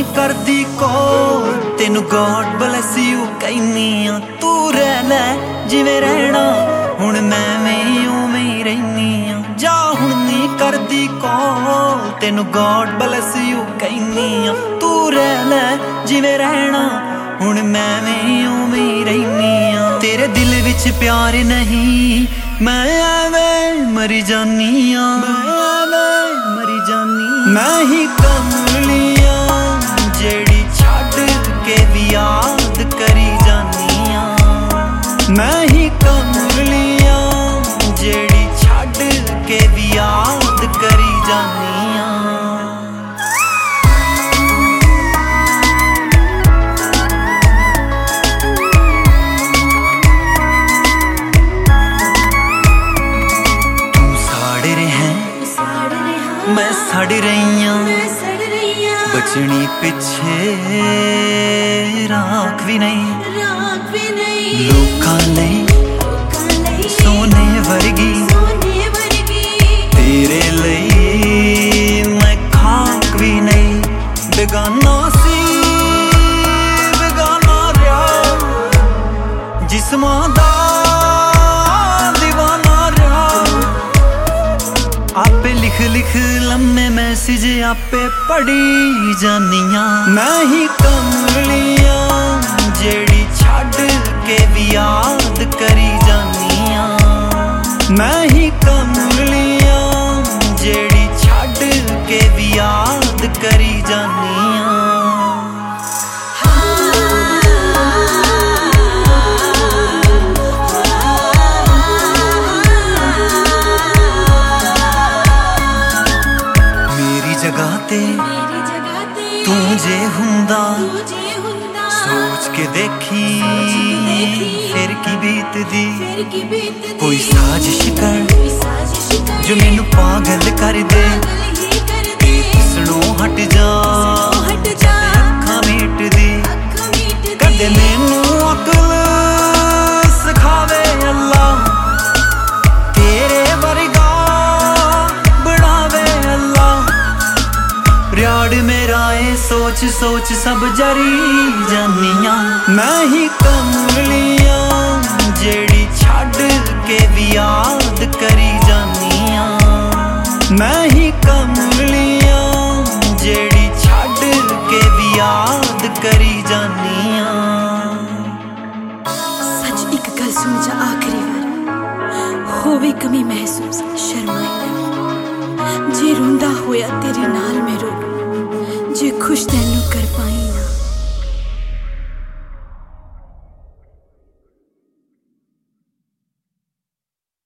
करदी कॉल तेनू God bless you कहनी आ। तू रह लै जिवें रहना हुण मैं उवें ही रहनी आ। जा हुण नहीं करदी कॉल तेनू गॉड ब्लेस यू कहनी आ। तू रह लै जिवें रहना हुण मैं उवें ही रहनी आ। तेरे दिल विच प्यार नहीं मैं एवें मरी जानी आ। मरी जानी मैं ही कमलिया जेड़ी छड्ड के भी याद करी जानी आ। मैं ही कमलिया जेड़ी छड्ड के भी याद करी जानी आ। मैं सड़ रही हूँ बचनी पिछे राख भी नहीं लोकां लई सोने वर्गी तेरे लई मैं खाक भी नहीं। बेगाना सी बेगाना रहा जिस्मां दा आपे लिख लिख लम्मे मैसेज आपे पढ़ी जानिया। मैं ही कमलिया जेड़ी छड्ड के भी याद करी जानिया। मैं ही कमलिया जेड़ी छड्ड के भी याद करी जानिया। तू जे हुंदा सोच के देखी फिर की बीत दी। कोई साजिश कर जो मैनू पागल कर दे। पिछलों हट जा अखां मीट दी। कदे मैनू अकल सिखावे अल्लाह तेरे वर्गा बनावे अल्लाह। प्यार मेरा ए सोच सोच सब जरी जानिया। मैं ही कमलिया जेड़ी छड्ड के भी याद करी जानिया। मैं ही कमलिया जेड़ी छड्ड के भी याद करी जानिया। सच एक गल सुन जा आखिरी बार होवे कमी महसूस शर्माई ना। जे रोंदा होया तेरे नाल मैं रो जे खुश तैनू कर पाई